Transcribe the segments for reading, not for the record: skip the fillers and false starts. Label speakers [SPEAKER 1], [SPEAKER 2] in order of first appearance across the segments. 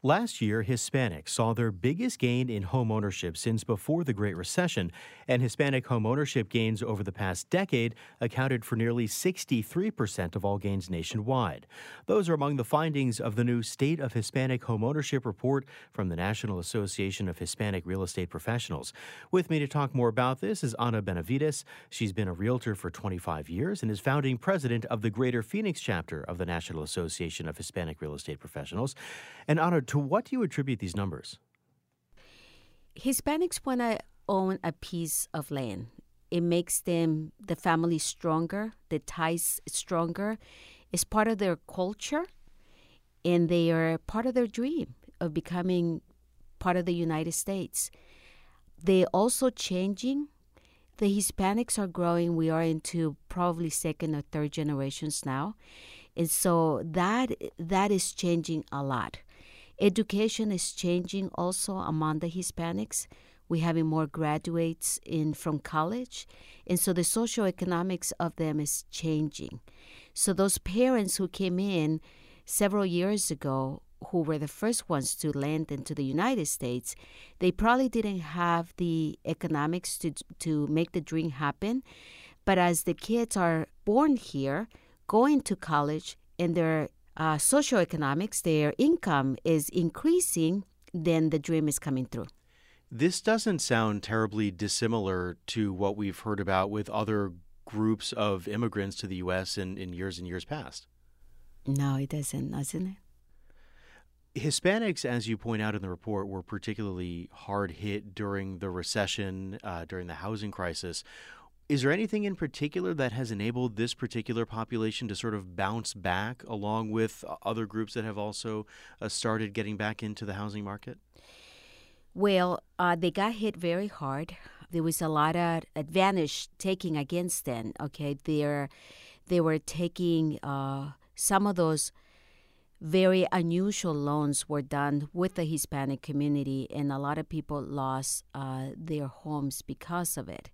[SPEAKER 1] Last year, Hispanics saw their biggest gain in home ownership since before the Great Recession, and Hispanic home ownership gains over the past decade accounted for nearly 63% of all gains nationwide. Those are among the findings of the new State of Hispanic Home Ownership report from the National Association of Hispanic Real Estate Professionals. With me to talk more about this is Ana Benavides. She's been a realtor for 25 years and is founding president of the Greater Phoenix chapter of the National Association of Hispanic Real Estate Professionals. And Ana, to what do you attribute these numbers?
[SPEAKER 2] Hispanics want to own a piece of land. It makes them, the family stronger, the ties stronger. It's part of their culture, and they are part of their dream of becoming part of the United States. They're also changing. The Hispanics are growing. We are into probably second or third generations now. And so that is changing a lot. Education is changing also among the Hispanics. We're having more graduates from college. And so the socioeconomics of them is changing. So those parents who came in several years ago, who were the first ones to land into the United States, they probably didn't have the economics to make the dream happen. But as the kids are born here, going to college, and their socioeconomics, their income is increasing, then the dream is coming through.
[SPEAKER 1] This doesn't sound terribly dissimilar to what we've heard about with other groups of immigrants to the U.S. in years and years past.
[SPEAKER 2] No, it doesn't it?
[SPEAKER 1] Hispanics, as you point out in the report, were particularly hard hit during the recession, during the housing crisis. Is there anything in particular that has enabled this particular population to sort of bounce back along with other groups that have also started getting back into the housing market?
[SPEAKER 2] Well, they got hit very hard. There was a lot of advantage taking against them. Okay, they were taking some of those very unusual loans were done with the Hispanic community, and a lot of people lost their homes because of it.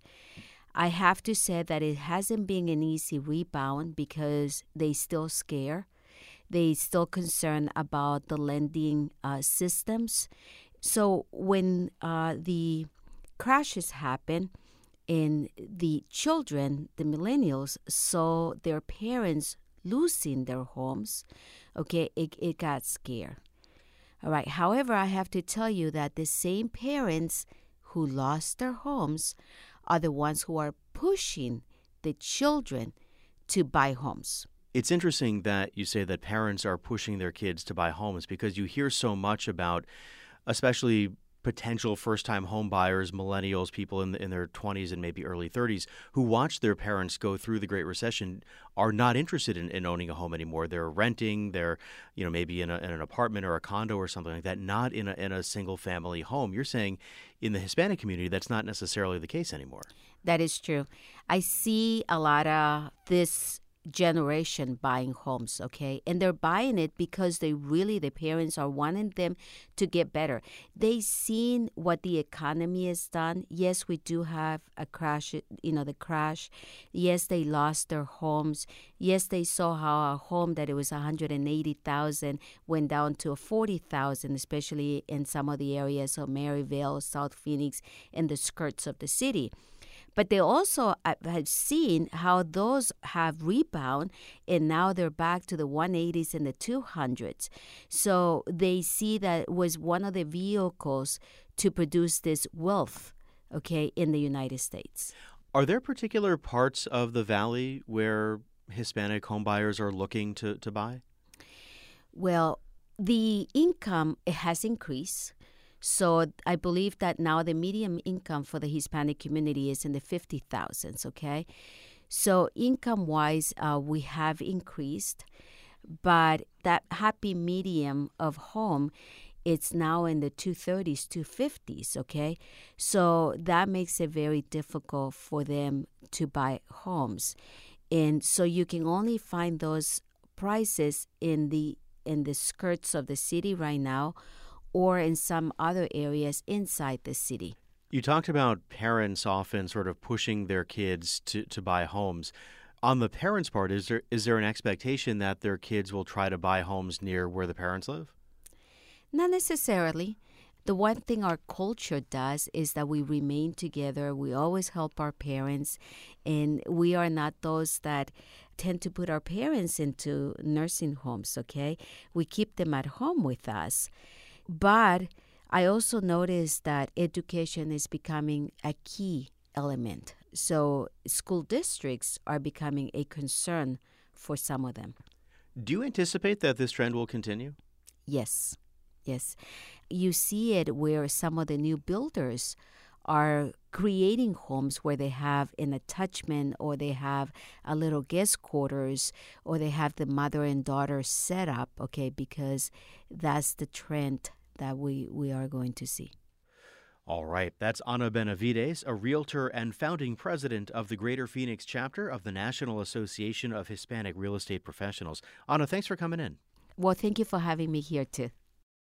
[SPEAKER 2] I have to say that it hasn't been an easy rebound because they still scare. They still concerned about the lending systems. So when the crashes happen and the children, the millennials, saw their parents losing their homes, okay, it got scared. All right. However, I have to tell you that the same parents who lost their homes are the ones who are pushing the children to buy homes.
[SPEAKER 1] It's interesting that you say that parents are pushing their kids to buy homes because you hear so much about, especially potential first-time home buyers, millennials, people in their 20s and maybe early 30s who watched their parents go through the Great Recession are not interested in owning a home anymore. They're renting, they're maybe in an apartment or a condo or something like that, not in a single-family home. You're saying in the Hispanic community that's not necessarily the case anymore.
[SPEAKER 2] That is true. I see a lot of this generation buying homes, okay? And they're buying it because the parents are wanting them to get better. They've seen what the economy has done. Yes, we do have a crash, the crash. Yes, they lost their homes. Yes, they saw how a home that it was $180,000 went down to $40,000, especially in some of the areas of Maryvale, South Phoenix, and the skirts of the city. But they also have seen how those have rebound, and now they're back to the 180s and the 200s. So they see that it was one of the vehicles to produce this wealth, okay, in the United States.
[SPEAKER 1] Are there particular parts of the Valley where Hispanic homebuyers are looking to buy?
[SPEAKER 2] Well, the income, it has increased. So I believe that now the median income for the Hispanic community is in the 50,000s, okay? So income-wise, we have increased, but that happy medium of home, it's now in the 230s, 250s, okay? So that makes it very difficult for them to buy homes. And so you can only find those prices in the skirts of the city right now, or in some other areas inside the city.
[SPEAKER 1] You talked about parents often sort of pushing their kids to buy homes. On the parents' part, is there an expectation that their kids will try to buy homes near where the parents live?
[SPEAKER 2] Not necessarily. The one thing our culture does is that we remain together. We always help our parents, and we are not those that tend to put our parents into nursing homes, okay? We keep them at home with us. But I also noticed that education is becoming a key element. So school districts are becoming a concern for some of them.
[SPEAKER 1] Do you anticipate that this trend will continue?
[SPEAKER 2] Yes. Yes. You see it where some of the new builders are creating homes where they have an attachment or they have a little guest quarters or they have the mother and daughter set up, okay, because that's the trend that we are going to see.
[SPEAKER 1] All right, that's Ana Benavides, a realtor and founding president of the Greater Phoenix chapter of the National Association of Hispanic Real Estate Professionals. Ana, thanks for coming in.
[SPEAKER 2] Well, thank you for having me here too.